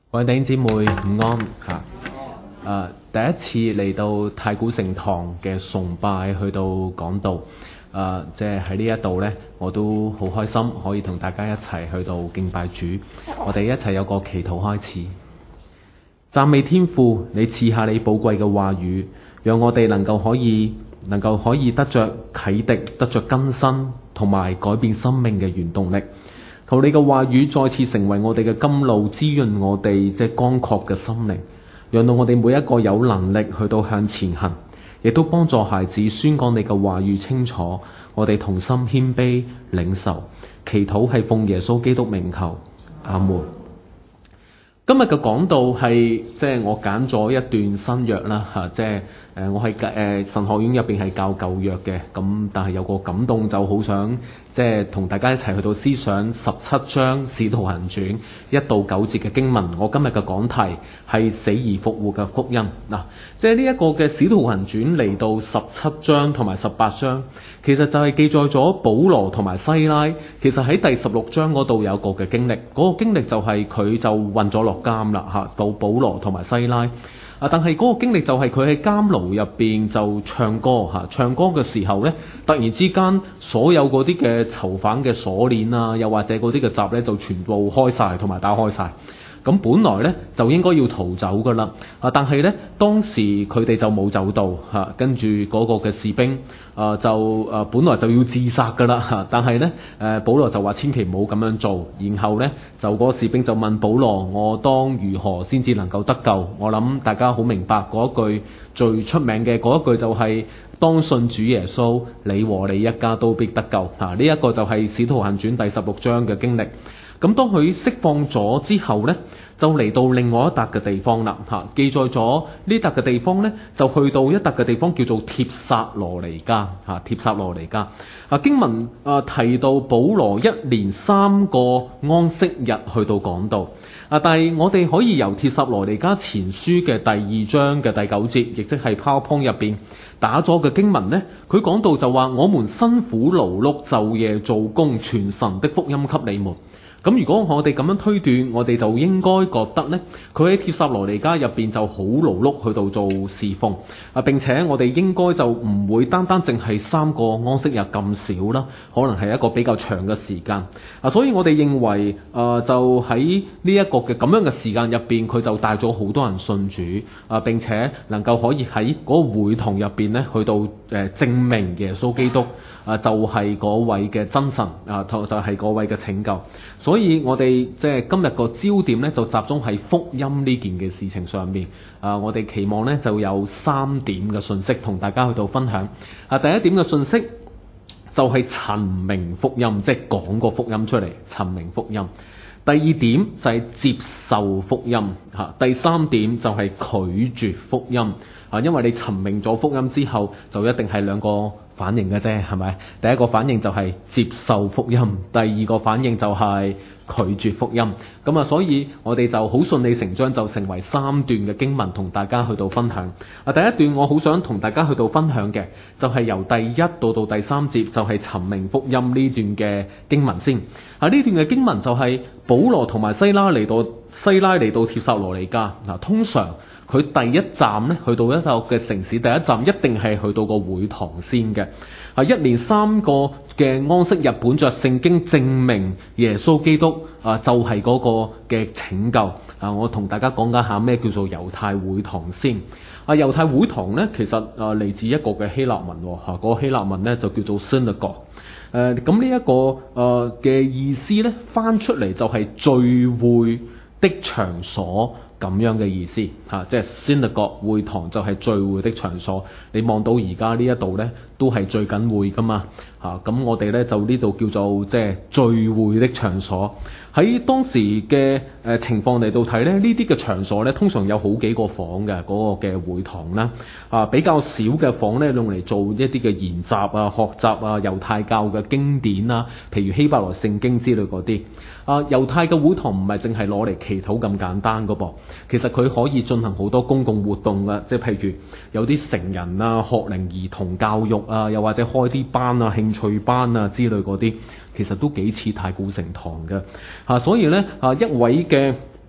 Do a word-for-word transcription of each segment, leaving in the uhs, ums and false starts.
各位弟兄姊妹午安嚇。誒、第一次嚟到太古城堂嘅崇拜，去到講道，誒即係喺呢一度呢，我都好開心可以同大家一齊去到敬拜主。我哋一齊有個祈禱開始。讚美天父，你賜下你寶貴嘅話語，讓我哋能夠可以能夠可以得着啟迪，得着更新同埋改變生命嘅原動力。求你嘅話語再次成為我哋嘅甘露，滋潤我哋即係乾涸嘅心靈，讓到我哋每一個有能力去到向前行，亦都幫助孩子宣講你嘅話語清楚。我哋同心謙卑領受，祈禱係奉耶穌基督名求，阿門。今日嘅講道係即係我揀咗一段新約啦嚇，即係誒我係誒神學院入邊係教舊約嘅，咁但係有個感動就好想即係同大家一齊去到思想十七章使徒行傳一到九節嘅經文。我今日嘅講題係死而復活嘅福音嗱，即係呢一個嘅使徒行傳嚟到十七章同埋十八章，其實就係記載咗保羅同埋西拉。其實喺第十六章嗰度有個嘅經歷，嗰、那個經歷就係佢就運咗落監啦嚇，到保羅同埋西拉。啊！但係嗰個經歷就係佢喺監牢入邊就唱歌嚇，唱歌嘅時候呢，突然之間所有嗰啲嘅囚犯嘅鎖鏈啊，又或者嗰啲嘅閘呢，就全部開晒同埋打開晒。咁本來呢，就應該要逃走噶啦，啊！但係呢，當時佢哋就冇走到嚇，跟住嗰個嘅士兵啊就啊本來就要自殺噶啦嚇，但係呢，誒保羅就話千祈唔好咁樣做，然後呢，就嗰個士兵就問保羅：我當如何先至能夠得救？我諗大家好明白嗰句最出名嘅嗰一句就係、是、當信主耶穌，你和你一家都必得救嚇。呢、這、一個就係使徒行傳第十六章嘅經歷。咁當佢釋放咗之後呢，就嚟到另外一笪嘅地方啦嚇。記載咗呢笪嘅地方呢，就去到一笪嘅地方叫做帖撒羅尼迦嚇。帖撒羅尼迦啊，經文啊提到保羅一連三個安息日去到講道啊，但係我哋可以由帖撒羅尼迦前書嘅第二章嘅第九節，亦即係 PowerPoint 入邊打咗嘅經文呢，佢講到就話：我們辛苦勞碌，晝夜做工，傳神的福音給你們。咁如果我哋咁樣推斷，我哋就應該覺得呢，佢喺帖撒羅尼迦入邊就好勞碌去到做侍奉啊，並且我哋應該就唔會單單淨係三個安息日咁少啦，可能係一個比較長嘅時間啊，所以我哋認為啊，就喺呢一個嘅咁樣嘅時間入邊，佢就帶咗好多人信主啊，並且能夠可以喺嗰個會堂入邊呢，去到誒證明耶穌基督啊，就係嗰位嘅真神啊，就就係嗰位嘅拯救。所以我哋即係今日個焦點咧，就集中喺福音呢件嘅事情上面。啊，我哋期望咧就有三點嘅信息同大家去到分享。啊，第一點嘅信息就係陳明福音，即係講個福音出嚟，陳明福音。第二點就係接受福音。嚇，第三點就係拒絕福音。啊，因為你陳明咗福音之後，就一定係兩個反應嘅啫，係咪？第一個反應就係接受福音，第二個反應就係拒絕福音。咁啊，所以我哋就好順理成章就成為三段嘅經文同大家去到分享。啊，第一段我好想同大家去到分享嘅就係由第一到到第三節，就係陳明福音呢段嘅經文先。啊，呢段嘅經文就係保羅同埋西拉嚟到西拉嚟到帖撒羅尼迦。嗱，通常佢第一站咧，去到一個嘅城市，第一站一定係去到個會堂先嘅。啊，一連三個嘅安息日，本着聖經證明耶穌基督啊，就係嗰個嘅拯救。啊，我同大家講解下咩叫做猶太會堂先。啊，猶太會堂咧，其實啊嚟自一個嘅希臘文嚇，嗰個希臘文咧就叫做 synagogue。誒，咁呢一個誒嘅意思咧，翻出嚟就係聚會的場所。咁樣嘅意思嚇、啊，即係 synagogue 會堂就係聚會的場所。你望到而家呢一度呢，都係聚緊會噶嘛嚇。咁、啊、我哋呢，就呢度叫做即係聚會的場所。喺當時嘅誒、呃、情況嚟到睇咧，呢啲嘅場所呢，通常有好幾個房嘅嗰、那個嘅會堂啦。啊，比較少嘅房呢，用嚟做一啲嘅研習啊、學習啊、猶太教嘅經典啊，譬如希伯來聖經之類嗰啲。啊，猶太嘅會堂唔係淨係攞嚟祈禱咁簡單噶噃，其實佢可以進行好多公共活動嘅，即係譬如有啲成人啊、學齡兒童教育啊，又或者開啲班啊、興趣班啊之類嗰啲，其實都幾似太古城堂嘅。啊，所以呢，啊一位嘅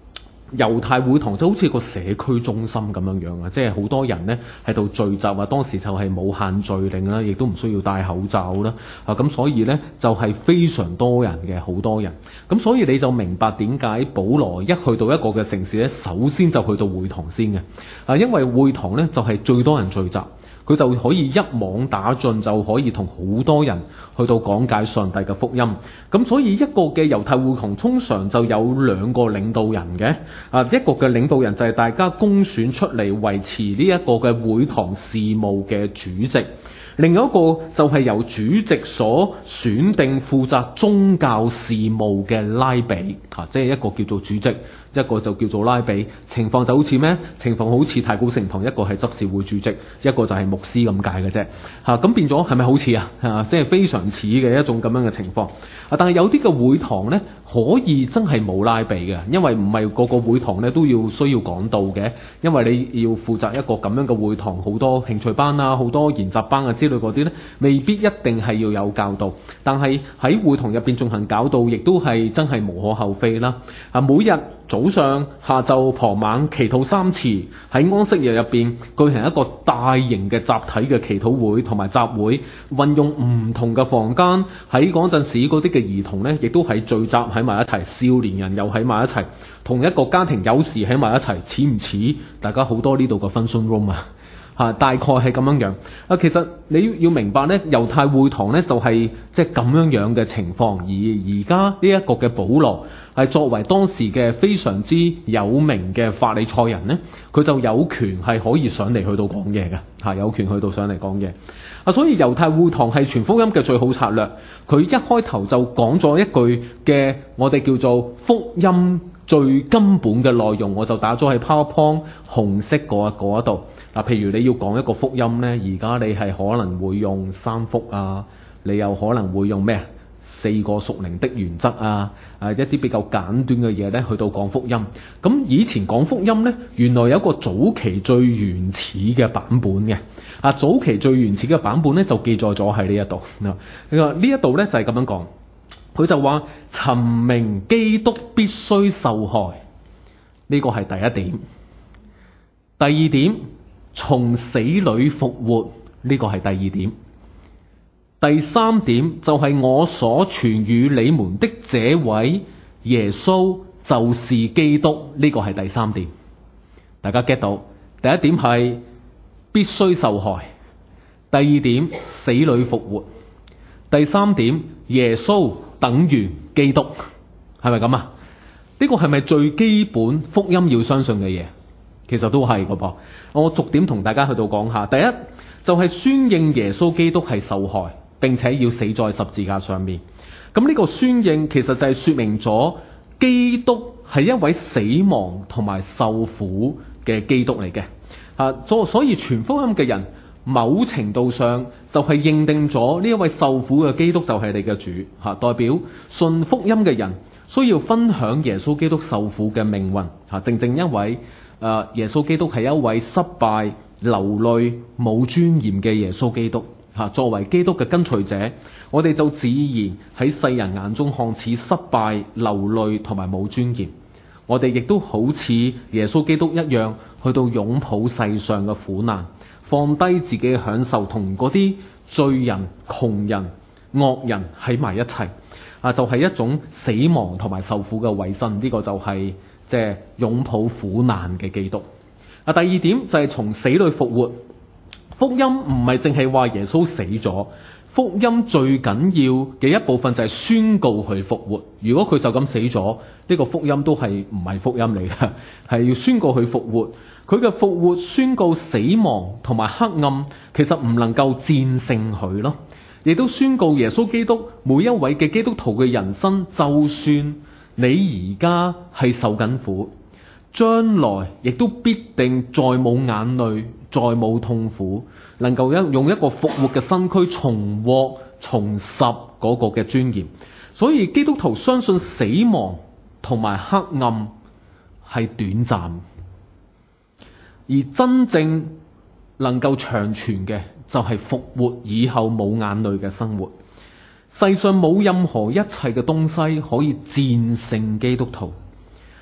猶太會堂就好似個社區中心咁樣樣啊，即係好多人呢喺度聚集啊。當時就係冇限聚令啦，亦都唔需要戴口罩啦。啊，咁所以呢，就係非常多人嘅，好多人。咁所以你就明白點解保羅一去到一個嘅城市呢，首先就去到會堂先嘅。啊，因為會堂呢就係最多人聚集。佢就可以一網打盡，就可以同好多人去到講解上帝嘅福音。咁所以一個嘅猶太會堂通常就有兩個領導人嘅。啊，一個嘅領導人就係大家公選出嚟維持呢一個嘅會堂事務嘅主席，另一個就係由主席所選定負責宗教事務嘅拉比。啊，即係一個叫做主席，一個就叫做拉比。情況就好似咩？情況好似太古城堂，一個係執事會主席，一個就係牧師咁解嘅啫。嚇、啊，咁變咗係咪好似啊？嚇，即係非常似嘅一種咁樣嘅情況。啊，但係有啲嘅會堂呢，可以真係冇拉比嘅，因為唔係個個會堂呢都要需要講道嘅，因為你要負責一個咁樣嘅會堂，好多興趣班啊，好多研習班啊之類嗰啲呢，未必一定係要有教導。但係喺會堂入邊進行教導，亦都係真係無可厚非啦。啊，每日早上、下晝、傍晚祈禱三次，喺安息日入邊舉行一個大型嘅集體嘅祈禱會同埋集會，運用唔同嘅房間。喺嗰陣時嗰啲嘅兒童呢，亦都係聚集喺埋一齊，少年人又喺埋一齊，同一個家庭有時喺埋一齊，似唔似大家好多呢度嘅 function room 啊？嚇，大概係咁樣樣啊。其實你要明白呢，猶太會堂呢就係即係咁樣樣嘅情況。而而家呢一個嘅保羅係作為當時嘅非常之有名嘅法利賽人呢，佢就有權係可以上嚟去到講嘢嘅嚇，有權去到上嚟講嘢啊。所以猶太會堂係傳福音嘅最好策略。佢一開頭就講咗一句嘅我哋叫做福音最根本嘅內容，我就打咗喺 PowerPoint 紅色嗰嗰一度嗱。譬如你要講一個福音呢，而家你係可能會用三福啊，你又可能會用咩啊？四個屬靈的原則啊，啊一啲比較簡短嘅嘢咧，去到講福音。咁以前講福音咧，原來有一個早期最原始嘅版本嘅。啊，早期最原始嘅版本咧，就記載咗喺呢一度。呢呢一度咧就係咁樣講，佢就話尋明基督必須受害，呢個係第一點。第二點，從死裏復活，呢個係第二點。第三點就係我所傳與你們的這位耶穌就是基督，呢個係第三點。大家 get 到？第一點係必須受害，第二點死裏復活，第三點耶穌等於基督，係咪咁啊？呢個係咪最基本福音要相信嘅嘢？其實都係㗎噃。我逐點同大家去到講下。第一就係宣認耶穌基督係受害，並且要死在十字架上面。咁呢個宣認其實就係說明咗基督係一位死亡同埋受苦嘅基督嚟嘅。啊，所所以傳福音嘅人，某程度上就係認定咗呢一位受苦嘅基督就係你嘅主。吓，代表信福音嘅人需要分享耶穌基督受苦嘅命運。吓，正正因為誒耶穌基督係一位失敗、流淚、冇尊嚴嘅耶穌基督。吓，作為基督嘅跟隨者，我哋就自然喺世人眼中看似失敗、流淚同埋冇尊嚴。我哋亦都好似耶穌基督一樣，去到擁抱世上嘅苦難，放低自己嘅享受，同嗰啲罪人、窮人、惡人喺埋一齊。啊，就係、是、一種死亡同埋受苦嘅委身。呢、這個就係即係擁抱苦難嘅基督。啊，第二點就係從死裏復活。福音唔係淨係話耶穌死咗，福音最緊要嘅一部分就係宣告佢復活。如果佢就咁死咗，呢、這個福音都係唔係福音嚟嘅，係要宣告佢復活。佢嘅復活宣告死亡同埋黑暗其實唔能夠戰勝佢咯，亦都宣告耶穌基督每一位嘅基督徒嘅人生，就算你而家係受緊苦，將來亦都必定再冇眼淚，再冇痛苦，能夠一用一個復活嘅身軀重獲重拾嗰個嘅尊嚴。所以基督徒相信死亡同埋黑暗係短暫，而真正能夠長存嘅就係復活以後冇眼淚嘅生活。世上冇任何一切嘅東西可以戰勝基督徒。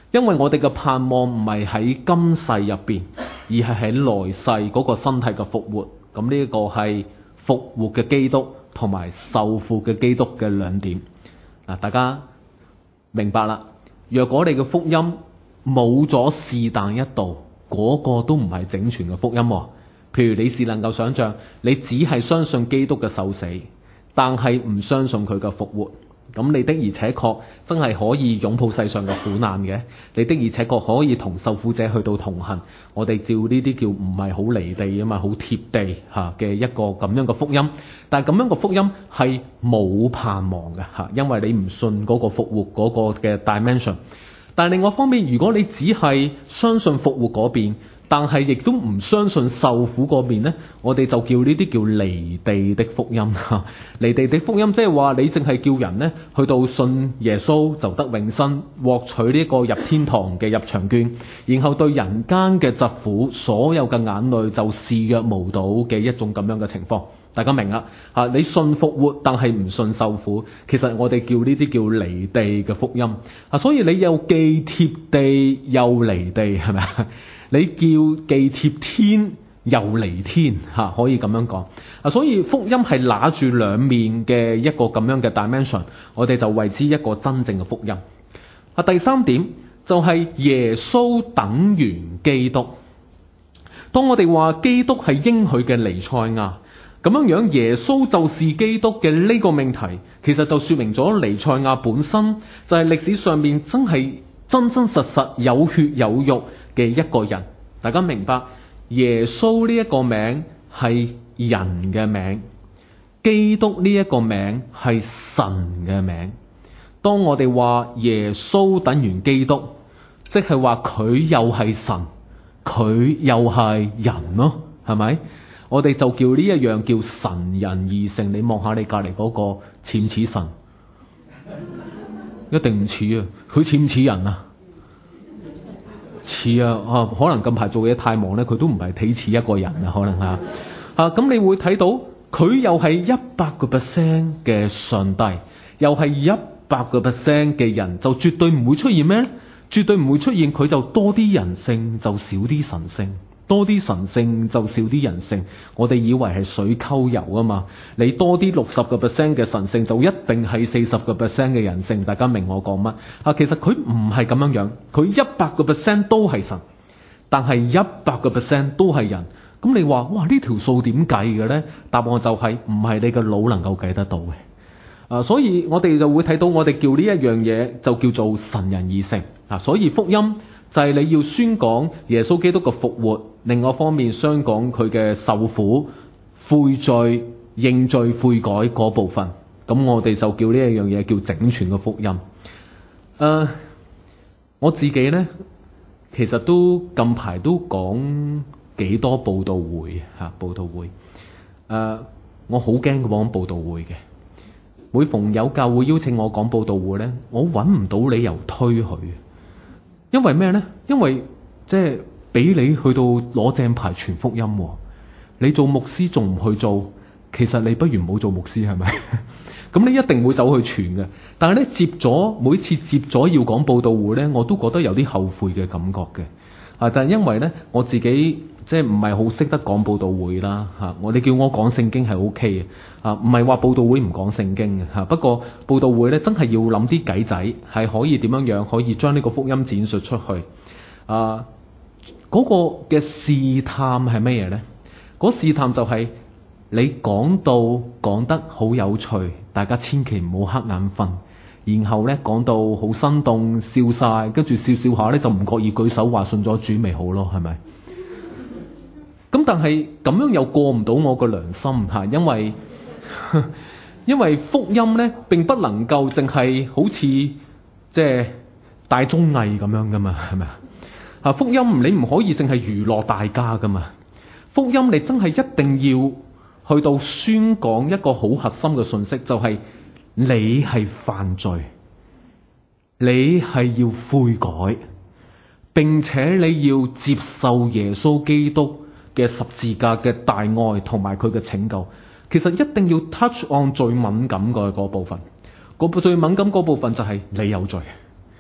因為我哋嘅盼望唔係喺今世入邊，而係喺來世嗰個身體嘅復活。咁呢一個係復活嘅基督同埋受苦嘅基督嘅兩點。嗱，大家明白啦。若果你嘅福音冇咗是但一道，嗰個都唔係整全嘅福音。譬如你是能夠想象，你只係相信基督嘅受死，但係唔相信佢嘅復活，咁你的而且確真係可以擁抱世上嘅苦難嘅，你的而且確可以同受苦者去到同行。我哋照呢啲叫唔係好離地啊嘛，好貼地吓嘅一個咁樣嘅福音。但係咁樣嘅福音係冇盼望嘅吓，因為你唔信嗰個復活嗰個嘅 dimension。但係另外一方面，如果你只係相信復活嗰邊，但係亦都唔相信受苦嗰邊呢，我哋就叫呢啲叫離地的福音。離地的福音即係話你淨係叫人呢去到信耶穌就得永生，獲取呢個入天堂嘅入場券，然後對人間嘅疾苦所有嘅眼淚就視若無睹嘅一種咁樣嘅情況。大家明啦嚇？你信復活，但係唔信受苦，其實我哋叫呢啲叫離地嘅福音啊。所以你又既貼地又離地，係咪啊？你叫既貼天又離天嚇，可以咁樣講啊。所以福音係拿住兩面嘅一個咁樣嘅 dimension，我哋就為之一個真正嘅福音啊。第三點就係耶穌等於基督。當我哋話基督係應許嘅彌賽亞，咁樣樣耶穌就是基督嘅呢個命題，其實就說明咗彌賽亞本身就係歷史上面真係真真實實有血有肉嘅一個人。大家明白耶穌呢一個名係人嘅名，基督呢一個名係神嘅名。當我哋話耶穌等於基督，即係話佢又係神，佢又係人咯，係咪？我哋就叫呢一樣叫神人二性。你望下你隔籬嗰個似唔似神？一定唔似啊！佢似唔似人啊？似啊！啊，可能近排做嘢太忙咧，佢都唔係睇似一個人啊，可能啊啊！咁你會睇到佢又係一百個 percent 嘅上帝，又係一百個 percent 嘅人，就絕對唔會出現咩咧？絕對唔會出現佢就多啲人性就少啲神性。多啲神性就少啲人性，我哋以為係水溝油啊嘛。你多啲六十個 percent 嘅神性，就一定係四十個 percent 嘅人性。大家明我講乜啊？其實佢唔係咁樣樣，佢一百個 percent 都係神，但係一百個 percent 都係人。咁你話哇，呢條數點計嘅呢？答案就係唔係你個腦能夠計得到嘅。啊，所以我哋就會睇到我哋叫呢一樣嘢就叫做神人二性啊。所以福音就係你要宣講耶穌基督嘅復活，另外一方面宣講佢嘅受苦、悔罪、認罪悔改嗰部分。咁我哋就叫呢一樣嘢叫整全嘅福音。誒、呃，我自己呢，其實都近排都講幾多佈道會嚇，佈道會。誒、呃，我好驚講佈道會嘅。每逢有教會邀請我講佈道會呢，我揾唔到理由推佢。因為咩呢？因為即係俾你去到攞正牌傳福音，你做牧師仲唔去做？其實你不如唔好做牧師，係咪？咁你一定會走去傳嘅。但係咧，接咗每次接咗要講佈道會呢，我都覺得有啲後悔嘅感覺嘅。啊，就係因為呢，我自己即係唔係好識得講佈道會啦。嚇，我哋叫我講聖經係 O K 嘅。啊，唔係話佈道會唔講聖經嘅嚇。不過佈道會呢，真係要諗啲計仔，係可以點樣樣可以將呢個福音展述出去。啊，嗰個嘅試探係乜嘢呢？嗰試探就係你講到講得好有趣，大家千祈唔好瞌眼瞓。然後呢，講到好生動，笑晒，跟住笑笑下呢，就唔覺意舉手話信咗主咪好咯，係咪？咁但係咁樣又過唔到我個良心嚇，因為因為福音呢並不能夠淨係好似即係大綜藝咁樣噶嘛，係咪啊？啊，福音你唔可以淨係娛樂大家噶嘛，福音你真係一定要去到宣講一個好核心嘅信息，就係你係犯罪，你係要悔改，並且你要接受耶穌基督嘅十字架嘅大愛同埋佢嘅拯救。其實一定要 touch on 最敏感嘅嗰部分，嗰最敏感嗰部分就係你有罪。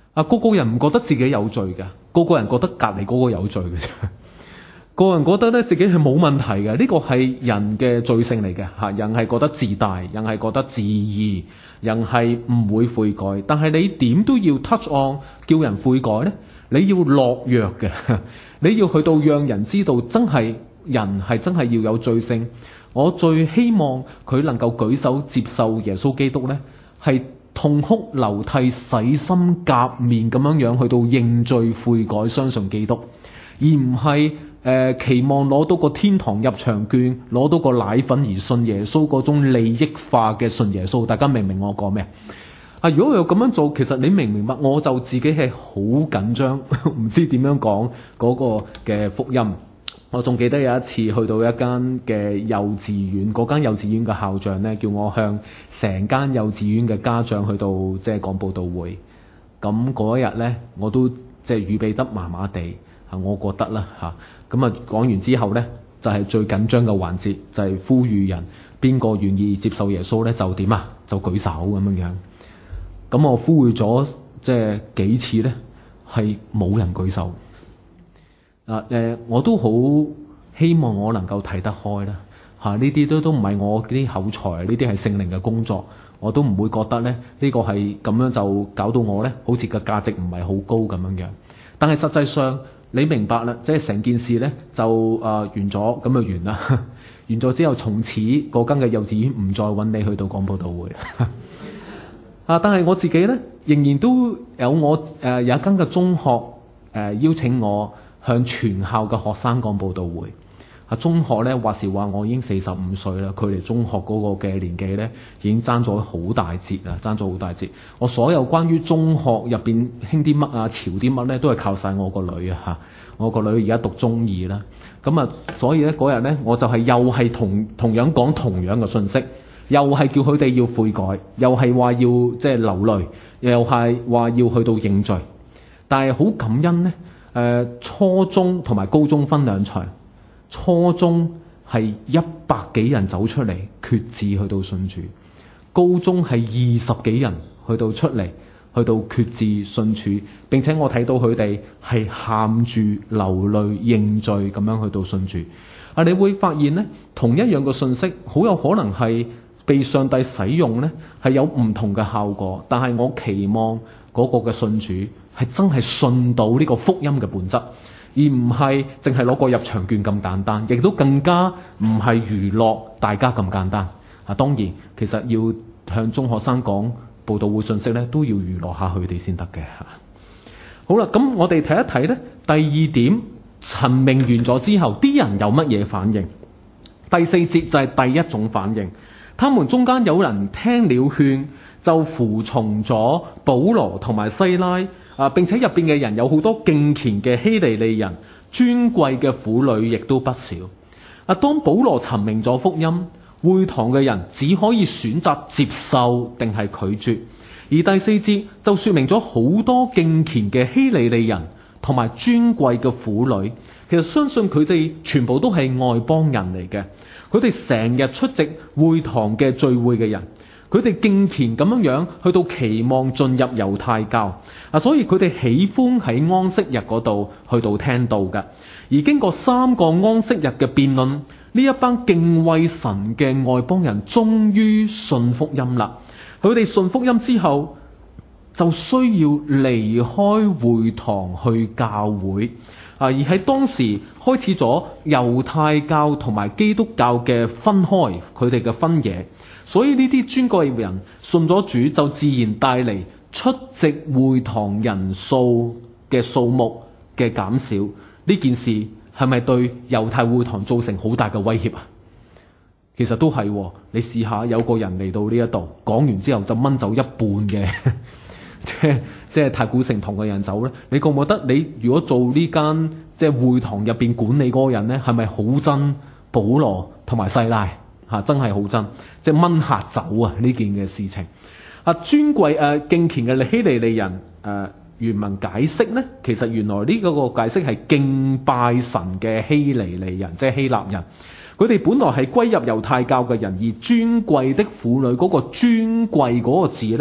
啊，個個人唔覺得自己有罪嘅，個個人覺得隔離嗰個有罪嘅啫。個人覺得咧自己係冇問題嘅，呢個係人嘅罪性嚟嘅嚇。人係覺得自大，人係覺得自義，人係唔會悔改。但係你點都要 touch on 叫人悔改呢？你要落藥嘅，你要去到讓人知道真係人係真係要有罪性。我最希望佢能夠舉手接受耶穌基督呢，係痛哭流涕、洗心革面咁樣樣去到認罪悔改，相信基督，而唔係誒期望攞到個天堂入場券，攞到個奶粉而信耶穌嗰種利益化嘅信耶穌。大家明唔明我講咩啊？如果我有咁樣做，其實你明唔明白？我就自己係好緊張，唔知點樣講嗰個嘅福音。我仲記得有一次去到一間嘅幼稚園，嗰間幼稚園嘅校長呢，叫我向成間幼稚園嘅家長去到即係講佈道會。咁嗰一日呢，我都即係預備得麻麻地。我覺得啦嚇，咁啊講完之後呢，就係、是、最緊張嘅環節，就係、是、呼籲人邊個願意接受耶穌呢？就點啊？就舉手咁樣樣。咁我呼籲咗即係幾次呢，係冇人舉手。啊誒，我都好希望我能夠睇得開啦嚇，呢啲都都唔係我啲口才，呢啲係聖靈嘅工作，我都唔會覺得咧呢、呢個係咁樣就搞到我呢，好似個價值唔係好高咁樣樣。但係實際上你明白啦，即係成件事呢就啊、呃、完咗，咁就完啦。完咗之後，從此嗰間嘅幼稚園唔再揾你去到講佈道會啊！但係我自己呢，仍然都有我誒、呃、有一間嘅中學誒、呃、邀請我向全校嘅學生講佈道會。啊，中學呢話時話我已經四十五歲啦，距離中學嗰個嘅年紀呢已經爭咗好大截啦，爭咗好大截。我所有關於中學入邊興啲乜啊、潮啲乜呢，都係靠晒我個女啊嚇。我個女而家讀中二啦，咁啊，所以呢嗰日呢，我就係又係同同樣講同樣嘅信息，又係叫佢哋要悔改，又係話要即係流淚，又係話要去到認罪。但係好感恩呢，誒、呃、初中同埋高中分兩場。初中係一百幾人走出嚟決志去到信主，高中係二十幾人去到出嚟去到決志信主，並且我睇到佢哋係喊住流淚認罪咁樣去到信主。啊，你會發現呢，同一樣嘅信息好有可能係被上帝使用呢，係有唔同嘅效果。但係我期望嗰個嘅信主係真係信到呢個福音嘅本質，而唔係淨係攞個入場券咁簡單，亦都更加唔係娛樂大家咁簡單。啊，當然其實要向中學生講佈道會信息咧，都要娛樂下佢哋先得嘅嚇。好啦，咁我哋睇一睇咧，第二點陳明完咗之後，啲人有乜嘢反應？第四節就係第一種反應，他們中間有人聽了勸，就服從咗保羅同埋西拉。啊！並且入邊嘅人有好多敬虔嘅希利利人，尊貴嘅婦女亦都不少。啊！當保羅陳明咗福音，會堂嘅人只可以選擇接受定係拒絕。而第四節就說明咗好多敬虔嘅希利利人同埋尊貴嘅婦女，其實相信佢哋全部都係外邦人嚟嘅。佢哋成日出席會堂嘅聚會嘅人。佢哋敬虔咁樣樣去到期望進入猶太教啊，所以佢哋喜歡喺安息日嗰度去到聽道嘅。而經過三個安息日嘅辯論，呢一班敬畏神嘅外邦人終於信福音啦。佢哋信福音之後，就需要離開會堂去教會啊，而喺當時開始咗猶太教同埋基督教嘅分開，佢哋嘅分野。所以呢啲尊貴人信咗主，就自然帶嚟出席會堂人數嘅數目嘅減少。呢件事係咪對猶太會堂造成好大嘅威脅啊？其實都係，你試下有個人嚟到呢一度講完之後就掹走一半嘅，即係即係太古城堂嘅人走咧。你覺唔覺得你如果做呢間即係會堂入邊管理嗰個人咧，係咪好憎保羅同埋西拉？嚇，真係好憎，即係掹客走啊！呢件嘅事情啊，尊貴誒、呃、敬虔嘅希利利人誒、呃、原文解釋呢，其實原來呢個個解釋係敬拜神嘅希利利人，即係希臘人。佢哋本來係歸入猶太教嘅人，而尊貴的婦女嗰個尊貴嗰個字呢，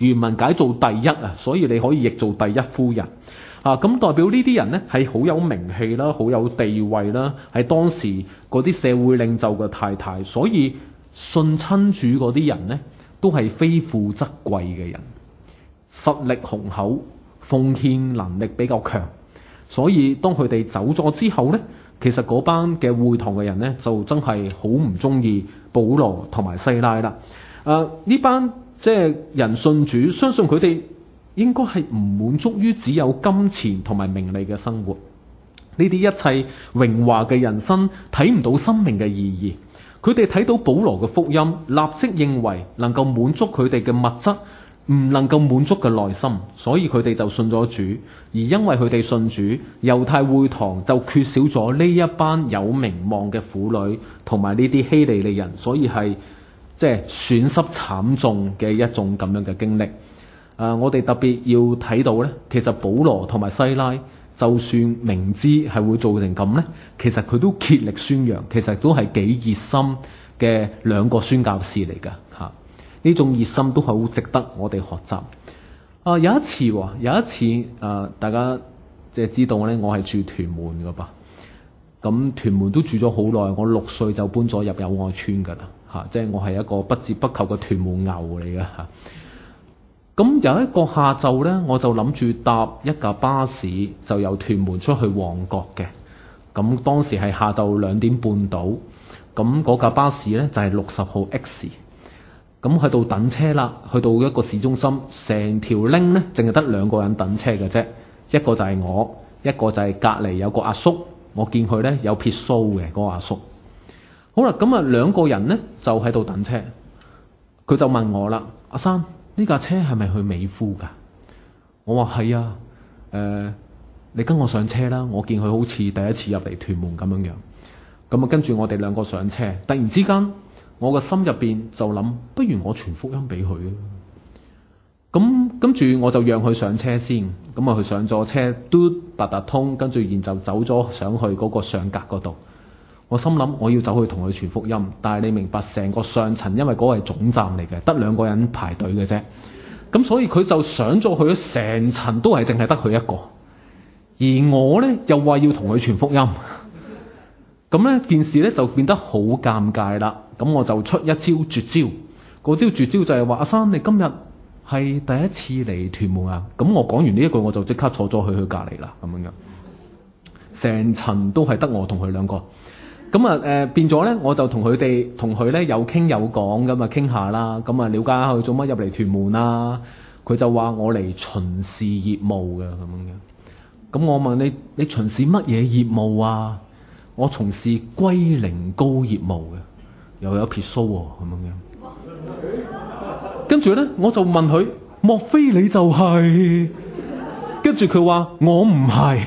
原文解做第一啊，所以你可以譯做第一夫人啊。咁代表呢啲人呢係好有名氣啦，好有地位啦，係當時嗰啲社會領袖嘅太太，所以信親主嗰啲人呢都係非富則貴嘅人，實力雄厚，奉獻能力比較強。所以當佢哋走咗之後呢，其實嗰班嘅會堂嘅人呢，就真係好唔中意保羅同埋西拉啦。誒、呃、呢班即係人信主，相信佢哋應該係唔滿足於只有金錢同埋名利嘅生活，呢啲一切榮華嘅人生睇唔到生命嘅意義。佢哋睇到保羅嘅福音，立即認為能夠滿足佢哋嘅物質，唔能夠滿足嘅內心，所以佢哋就信咗主。而因為佢哋信主，猶太會堂就缺少咗呢一班有名望嘅婦女同埋呢啲希利尼人，所以係即係損失慘重嘅一種咁樣嘅經歷。誒、呃，我哋特別要睇到呢，其實保羅同埋西拉，就算明知係會做成咁呢，其實佢都竭力宣揚，其實都係幾熱心嘅兩個宣教士嚟㗎嚇。呢種熱心都好值得我哋學習。啊，有一次喎，有一次誒、呃，大家即係知道呢，我係住屯門㗎噃。咁屯門都住咗好耐，我六歲就搬咗入友愛村㗎啦嚇，即係我係一個不折不扣嘅屯門牛嚟嘅嚇。咁有一個下晝呢，我就諗住搭一架巴士，就由屯門出去旺角嘅。咁當時係下晝兩點半到，咁嗰架巴士呢，就係六十號 X。咁喺度等車啦，去到一個市中心，成條 link 呢，淨係得兩個人等車嘅啫，一個就係我，一個就係隔離有個阿叔，我見佢呢有撇鬚嘅嗰個阿叔。好啦，咁啊兩個人呢，就喺度等車，佢就問我啦：阿生，呢架車係咪去美孚㗎？我話係啊，誒、呃，你跟我上車啦，我見佢好似第一次入嚟屯門咁樣樣。咁啊跟住我哋兩個上車，突然之間，我個心入邊就諗，不如我傳福音俾佢啊！咁跟住我就讓佢上車先，咁啊佢上咗車，嘟八達通，跟住然就走咗上去嗰個上格嗰度。我心諗我要走去同佢傳福音，但係你明白成個上層，因為嗰個係總站嚟嘅，得兩個人排隊嘅啫。咁所以佢就上咗去，成層都係淨係得佢一個，而我呢，又話要同佢傳福音。咁呢件事呢，就變得好尷尬啦。咁我就出一招絕招，嗰招絕招就係話：阿生，你今日係第一次嚟屯門啊？咁我講完呢一句，我就即刻坐咗去佢隔離啦。咁樣樣，成層都係得我同佢兩個。咁啊誒變咗呢，我就同佢哋同佢呢有傾有講咁啊傾下啦。咁啊了解下佢做乜入嚟屯門啊？佢就話我嚟巡視業務嘅咁樣。咁我問你，你巡視乜嘢業務啊？我從事龜苓膏業務嘅，又有撇鬚喎咁樣。跟住呢，我就問佢：莫非你就係、是？跟住佢話：我唔係，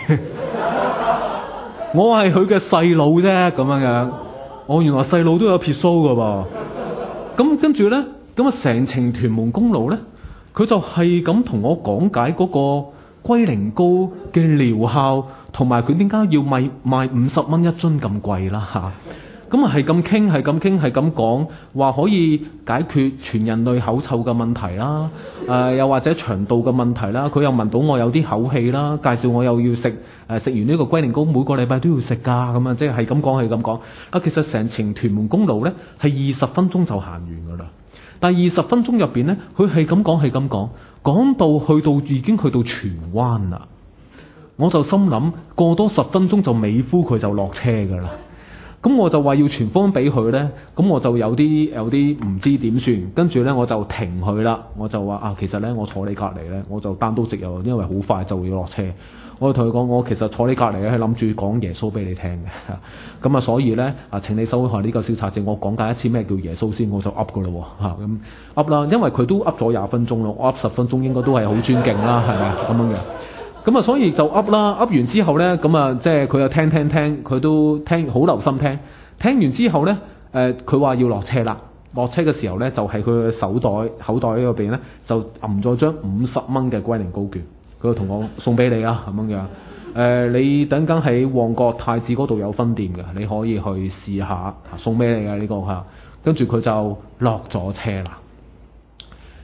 我係佢嘅細佬啫咁樣樣。我原來細佬都有撇鬚㗎噃。咁跟住呢，咁啊成程屯門公路呢，佢就係咁同我講解嗰個龜苓膏嘅療效。同埋佢點解要賣賣五十蚊一樽咁貴啦嚇？咁啊係咁傾，係咁傾，係咁講，話可以解決全人類口臭嘅問題啦。誒、呃、又或者腸道嘅問題啦。佢又聞到我有啲口氣啦，介紹我又要食誒食完呢個龜苓膏，每個禮拜都要食㗎。咁啊，即係係咁講，係咁講。啊，其實成程屯門公路呢係二十分鐘就行完㗎啦。但係二十分鐘入邊呢，佢係咁講，係咁講，講到去到已經去到荃灣啦。我就心諗過多十分鐘就美孚佢就落車㗎啦。咁我就話要傳福音俾佢呢，咁我就有啲有啲唔知點算，跟住呢，我就停佢啦。我就話啊，其實呢，我坐你隔離呢，我就單刀直入，因為好快就要落車。我就同佢講，我其實坐你隔離咧係諗住講耶穌俾你聽嘅。咁啊，所以呢，啊請你收下呢個小冊子，我講解一次咩叫耶穌先，我就噏㗎啦喎嚇咁噏啦，因為佢都噏咗廿分鐘咯，我噏十分鐘應該都係好尊敬啦，係咪咁樣嘅？咁啊，所以就噏啦，噏完之後呢，咁啊，即係佢又聽聽聽，佢都聽好留心聽。聽完之後呢，誒佢話要落車啦。落車嘅時候呢，就係佢嘅手袋口袋嗰邊呢，就揞咗張五十蚊嘅龜苓膏券，佢就同我送俾你啊咁樣樣。誒、呃，你等間喺旺角太子嗰度有分店嘅，你可以去試下，送俾你嘅呢、呢個嚇。跟住佢就落咗車啦。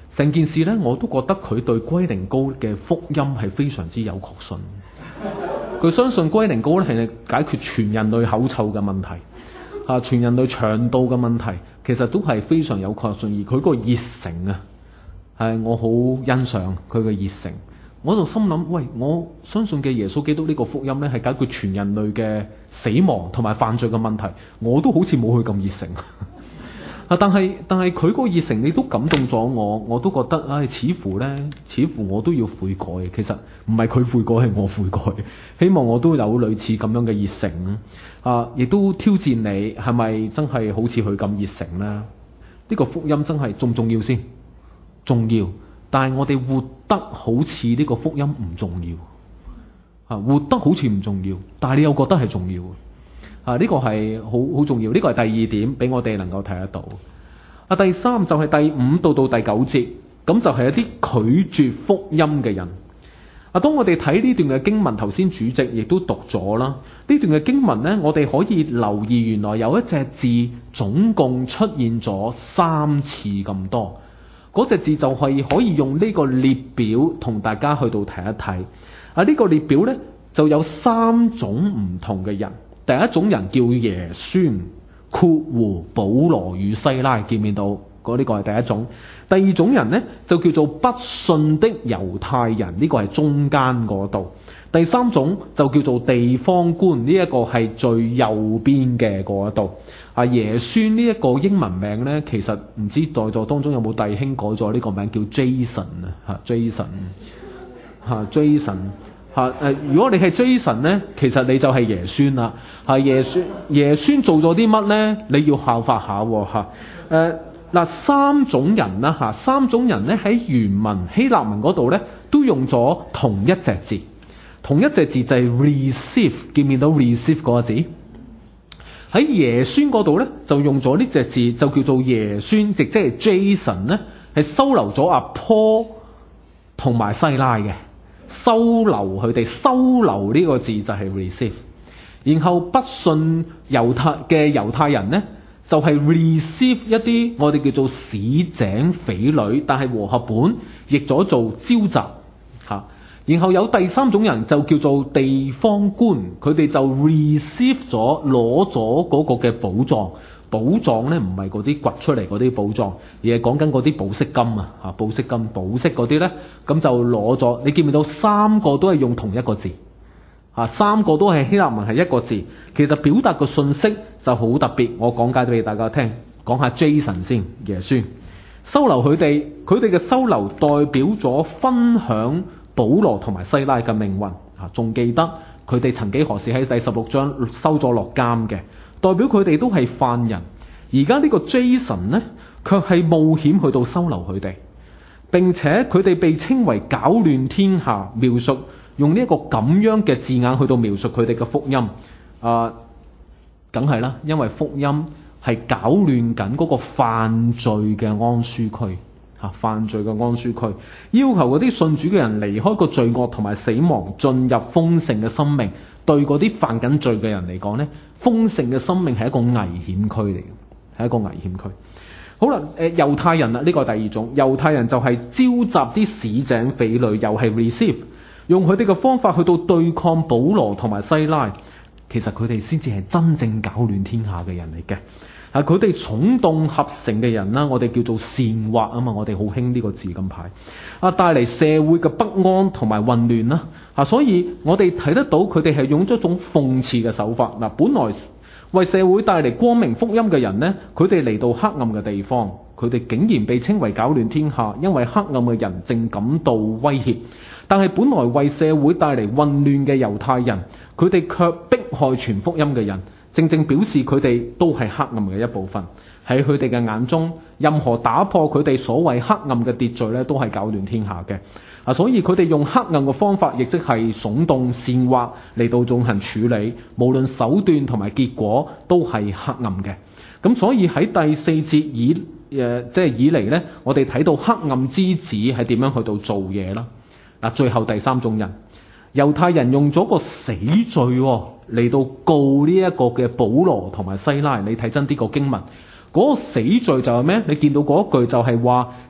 成件事呢，我都覺得佢對龜苓膏嘅福音係非常之有確信。佢相信龜苓膏咧係解決全人類口臭嘅問題，啊，全人類腸道嘅問題，其實都係非常有確信。而佢個熱誠啊，係我好欣賞佢嘅熱誠。我就心諗，喂，我相信嘅耶穌基督呢個福音咧係解決全人類嘅死亡同埋犯罪嘅問題，我都好似冇佢咁熱誠。啊！但係但係佢嗰個熱誠，你都感動咗我，我都覺得，唉、哎，似乎呢，似乎我都要悔改。其實唔係佢悔改，係我悔改。希望我都有類似咁樣嘅熱誠啊！亦都挑戰你，係咪真係好似佢咁熱誠呢？呢、呢個福音真係重唔重要先？重要。但係我哋活得好似呢個福音唔重要啊！活得好似唔重要，但係你又覺得係重要。啊！呢、這個係好好重要，呢、這個係第二點，俾我哋能夠睇得到。啊，第三就係、是、第五到到第九節，咁就係一啲拒絕福音嘅人。啊，當我哋睇呢段嘅經文，頭先主席亦都讀咗啦。呢段嘅經文呢，我哋可以留意，原來有一隻字總共出現咗三次咁多。嗰隻字就係可以用呢個列表同大家去到睇一睇。啊，呢、這個列表呢，就有三種唔同嘅人。第一種人叫耶孫，括弧保羅與西拉，見唔見到？嗰、這、呢個係第一種。第二種人呢，就叫做不信的猶太人，呢、這個係中間嗰度。第三種就叫做地方官，呢、這、一個係最右邊嘅嗰度。啊，耶孫呢一個英文名呢，其實唔知在座當中有冇弟兄改咗呢個名叫 Jason 啊，Jason 嚇 Jason。嚇誒！如果你係 Jason 咧，其實你就係耶孫啦。係耶孫，耶孫做咗啲乜咧？你要效法下喎嚇。誒嗱，三種人啦嚇，三種人咧喺原文希臘文嗰度咧都用咗同一隻字，同一隻字就係 receive， 見唔見到 receive 嗰個字？喺耶孫嗰度咧就用咗呢隻字，就叫做耶孫，即即係 Jason 咧，係收留咗阿 Paul 同埋西拉嘅。收留佢哋，收留呢個字就係 receive。然後不信猶太嘅猶太人呢，就係、是、receive 一啲我哋叫做市井匪類，但係和合本譯咗做召集嚇。然後有第三種人就叫做地方官，佢哋就 receive 咗攞咗嗰個嘅寶藏。寶藏咧唔係嗰啲掘出嚟嗰啲寶藏，而係講緊嗰啲保釋金啊，嚇保釋金、保釋嗰啲咧，咁就攞咗。你見唔見到三個都係用同一個字？嚇，三個都係希臘文係一個字，其實表達個信息就好特別。我講解俾大家聽，講下 Jason 先，耶穌收留佢哋，佢哋嘅收留代表咗分享保羅同埋西拉嘅命運。嚇，仲記得佢哋曾幾何時喺第十六章收咗落監嘅。代表佢哋都係犯人，而家呢個 Jason 呢，卻係冒險去到收留佢哋，並且佢哋被稱為攪亂天下，描述用呢一個咁樣嘅字眼去到描述佢哋嘅福音。啊，梗係啦，因為福音係攪亂緊嗰個犯罪嘅安舒區，嚇、啊、犯罪嘅安舒區，要求嗰啲信主嘅人離開個罪惡同埋死亡，進入豐盛嘅生命。對嗰啲犯緊罪嘅人嚟講呢，豐盛嘅生命係一個危險區嚟嘅，係一個危險區。好啦，誒、呃、猶太人啦，呢、這個第二種猶太人就係召集啲市井匪類，又係 receive，用佢哋嘅方法去到對抗保羅同埋西拉。其實佢哋先至係真正攪亂天下嘅人嚟嘅。啊，佢哋衝動合成嘅人啦，我哋叫做煽惑啊嘛，我哋好興呢個字近排。啊，帶嚟社會嘅不安同埋混亂啦。啊，所以我哋睇得到佢哋係用咗一種諷刺嘅手法。嗱，本來為社會帶嚟光明福音嘅人呢，佢哋嚟到黑暗嘅地方，佢哋竟然被稱為攪亂天下，因為黑暗嘅人正感到威脅。但係本來為社會帶嚟混亂嘅猶太人，佢哋卻迫害傳福音嘅人。正正表示佢哋都係黑暗嘅一部分，喺佢哋嘅眼中，任何打破佢哋所謂黑暗嘅秩序咧，都係攪亂天下嘅。啊，所以佢哋用黑暗嘅方法，亦即係聳動煽惑嚟到進行處理，無論手段同埋結果都係黑暗嘅。咁所以喺第四節以誒、呃、即係以嚟呢，我哋睇到黑暗之子係點樣去到做嘢啦。嗱，最後第三種人，猶太人用咗個死罪嚟到告呢一個嘅保羅同埋西拉。你睇真啲個經文，嗰、那個死罪就係咩？你見到嗰一句就係話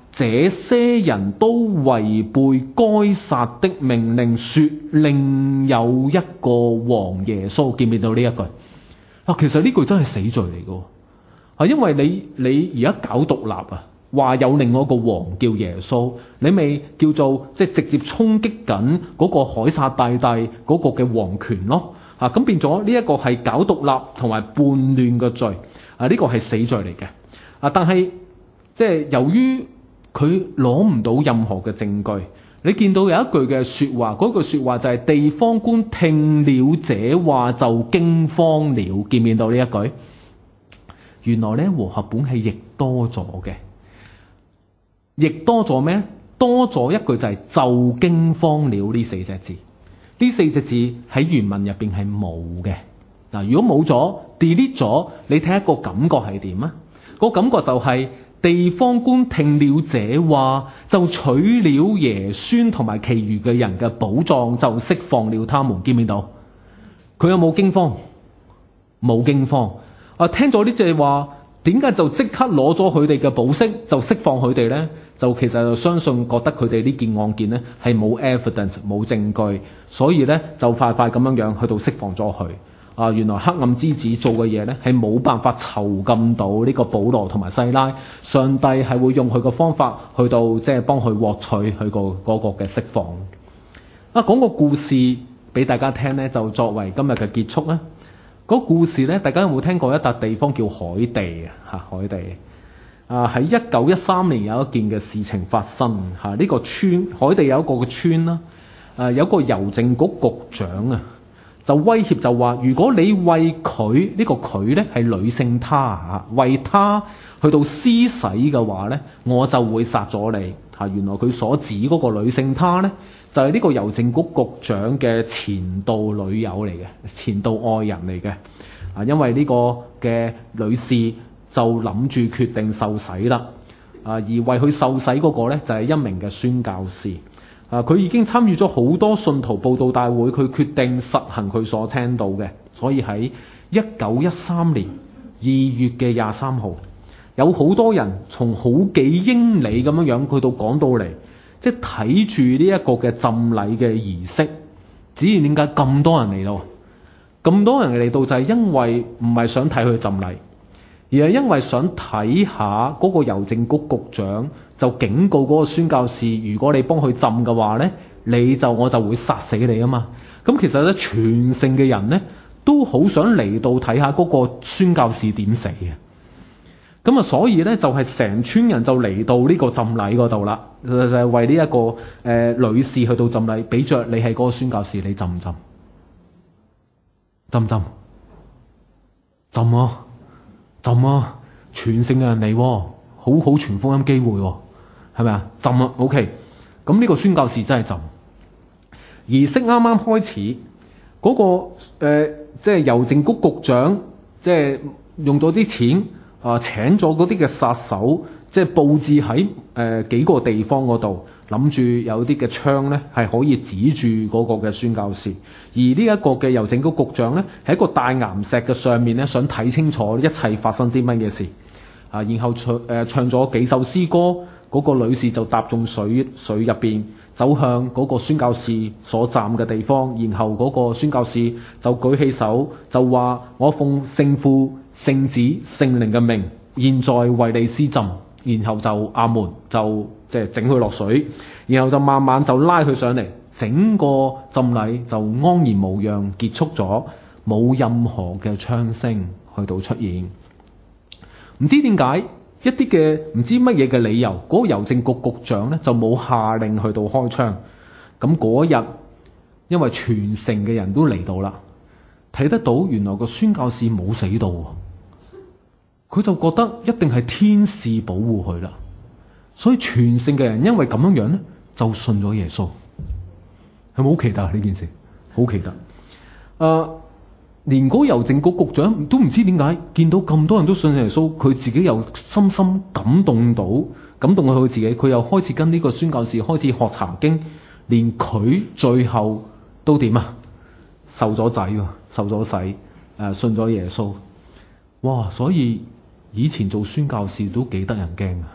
這些人都違背該撒的命令，說另有一個王耶穌。見唔見到呢一句？啊，其實呢句真係死罪嚟嘅，啊，因為你你而家搞獨立啊，話有另外一個王叫耶穌，你咪叫做即係直接衝擊緊嗰個凱撒大帝嗰個嘅王權咯。啊，咁變咗呢一個係搞獨立同埋叛亂嘅罪。啊，呢個係死罪嚟嘅。啊，但係即係由於佢攞唔到任何嘅證據，你見到有一句嘅說話，嗰句說話就係地方官聽了這話就驚慌了。見唔見到呢一句？原來咧和合本係譯多咗嘅，譯多咗咩？多咗一句就係就驚慌了呢四隻字。呢四隻字喺原文入邊係冇嘅。嗱，如果冇咗 delete 咗，你睇下個感覺係點啊？個感覺就係、是。地方官聽了這話，就取了耶孫同埋其餘嘅人嘅寶藏，就釋放了他們。見唔見到？佢有冇驚慌？冇驚慌。啊，聽咗呢隻話，點解就即刻攞咗佢哋嘅寶飾，就釋放佢哋呢？就其實就相信覺得佢哋呢件案件呢係冇 evidence 冇證據，所以呢就快快咁樣樣去到釋放咗佢。啊！原來黑暗之子做嘅嘢呢，係冇辦法囚禁到呢個保羅同埋西拉。上帝係會用佢個方法去到即係幫佢獲取佢個嗰個嘅釋放。啊，講個故事俾大家聽呢，就作為今日嘅結束啦。嗰個故事呢，大家有冇聽過一笪地方叫海地啊？嚇，海地啊！喺一九一三年有一件嘅事情發生嚇，呢、啊呢個村海地有一個嘅村啦，誒、啊、有個郵政局局長啊。就威脅就話，如果你為佢呢、呢個佢呢係女性他啊，為他去到施洗嘅話呢，我就會殺咗你嚇。原來佢所指嗰個女性他呢，就係、是、呢個郵政局局長嘅前度女友嚟嘅，前度愛人嚟嘅啊。因為呢個嘅女士就諗住決定受洗啦啊，而為佢受洗嗰個呢，就係、是、一名嘅宣教士。啊！佢已經參與咗好多信徒佈道大會，佢決定實行佢所聽到嘅，所以喺一九一三年二月嘅廿三號，有好多人從好幾英里咁樣樣去到講到嚟，即係睇住呢一個嘅浸禮嘅儀式。至於點解咁多人嚟到？咁多人嚟到就係因為唔係想睇佢浸禮，而係因為想睇下嗰個郵政局局長。就警告嗰個宣教士，如果你幫佢浸嘅話呢，你就我就會殺死你啊嘛！咁其實咧，全城嘅人呢都好想嚟到睇下嗰個宣教士點死嘅。咁啊，所以呢，就係、是、成村人就嚟到呢個浸禮嗰度啦，就係、是、為呢、這、一個誒、呃、女士去到浸禮，俾着你係嗰個宣教士，你浸唔浸？浸唔浸？浸啊！浸啊！全城嘅人嚟，好好傳福音機會喎。係咪啊？浸啊 ，OK。咁呢個宣教士真係浸。儀式啱啱開始，嗰、那個誒、呃，即係郵政局局長，即係用咗啲錢啊、呃，請咗嗰啲嘅殺手，即係佈置喺誒、呃、幾個地方嗰度，諗住有啲嘅槍咧係可以指住嗰個嘅宣教士。而呢一個嘅郵政局局長咧，喺一個大岩石嘅上面咧，想睇清楚一切發生啲乜嘢事啊，然後唱誒、呃、唱咗幾首詩歌。嗰個女士就踏進水水入邊，走向嗰個宣教士所站嘅地方，然後嗰個宣教士就舉起手，就話：我奉聖父、聖子、聖靈嘅名，現在為你施浸。然後就阿門，就即係整佢落水，然後就慢慢就拉佢上嚟，整個浸禮就安然無恙結束咗，冇任何嘅槍聲去到出現。唔知點解？一啲嘅唔知乜嘢嘅理由，嗰、那個郵政局局長咧就冇下令去到開槍。咁嗰日，因為全城嘅人都嚟到啦，睇得到原來個宣教士冇死到，佢就覺得一定係天使保護佢啦。所以全城嘅人因為咁樣樣咧，就信咗耶穌。係咪好奇特呢件事？好奇特。誒、呃。連嗰個郵政局局長都唔知點解見到咁多人都信耶穌，佢自己又深深感動到，感動佢自己，佢又開始跟呢個宣教士開始學查經，連佢最後都點啊？受咗仔喎，受咗洗，誒、呃，信咗耶穌。哇！所以以前做宣教士都幾得人驚啊，嚇，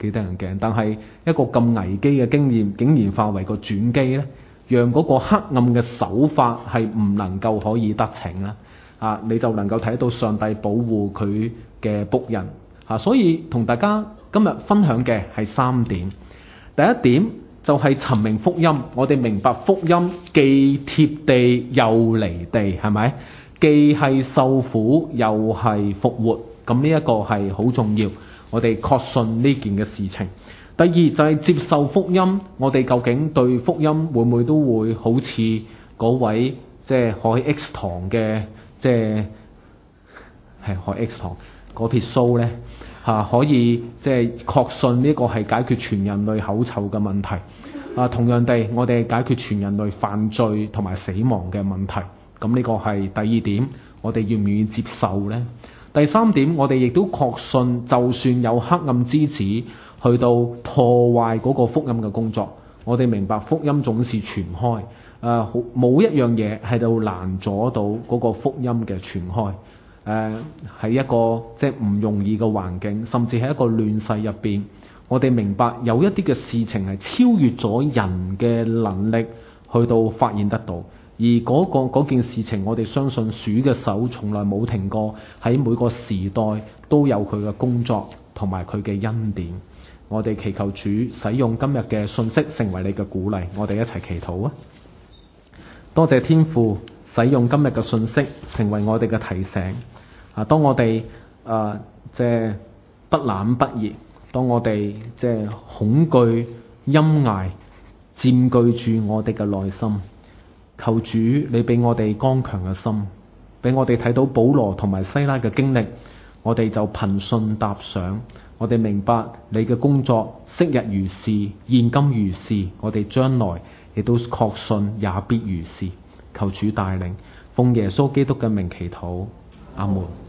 幾得人驚。但係一個咁危機嘅經驗，竟然化為個轉機呢，讓嗰個黑暗嘅手法係唔能夠可以得逞啦。啊，你就能夠睇到上帝保護佢嘅僕人。啊，所以同大家今日分享嘅係三點。第一點就係尋明福音，我哋明白福音既貼地又離地，係咪？既係受苦又係復活，咁呢一個係好重要，我哋確信呢件嘅事情。第二就係接受福音，我哋究竟對福音會唔會都會好似嗰位即係海 X 堂嘅即係係海 X 堂嗰撇鬚呢？嚇、啊、可以即係確信呢個係解決全人類口臭嘅問題。啊，同樣地，我哋解決全人類犯罪同埋死亡嘅問題。咁呢個係第二點，我哋願唔願意接受呢？第三點，我哋亦都確信，就算有黑暗之子去到破壞嗰個福音嘅工作，我哋明白福音總是傳開。誒、呃，冇一樣嘢係到攔阻到嗰個福音嘅傳開。誒、呃，喺一個即係唔容易嘅環境，甚至喺一個亂世入邊，我哋明白有一啲嘅事情係超越咗人嘅能力去到發現得到。而嗰、嗰個嗰件事情，我哋相信主嘅手從來冇停過，喺每個時代都有佢嘅工作同埋佢嘅恩典。我哋祈求主使用今日嘅信息成為你嘅鼓勵，我哋一齊祈禱啊！多謝天父使用今日嘅信息成為我哋嘅提醒啊！當我哋誒即係不冷不熱，當我哋即係恐懼陰霾佔據住我哋嘅內心。求主，你俾我哋剛強嘅心，俾我哋睇到保羅同埋西拉嘅經歷，我哋就憑信踏上。我哋明白你嘅工作昔日如是，現今如是，我哋將來亦都確信也必如是。求主帶領，奉耶穌基督嘅名祈禱，阿門。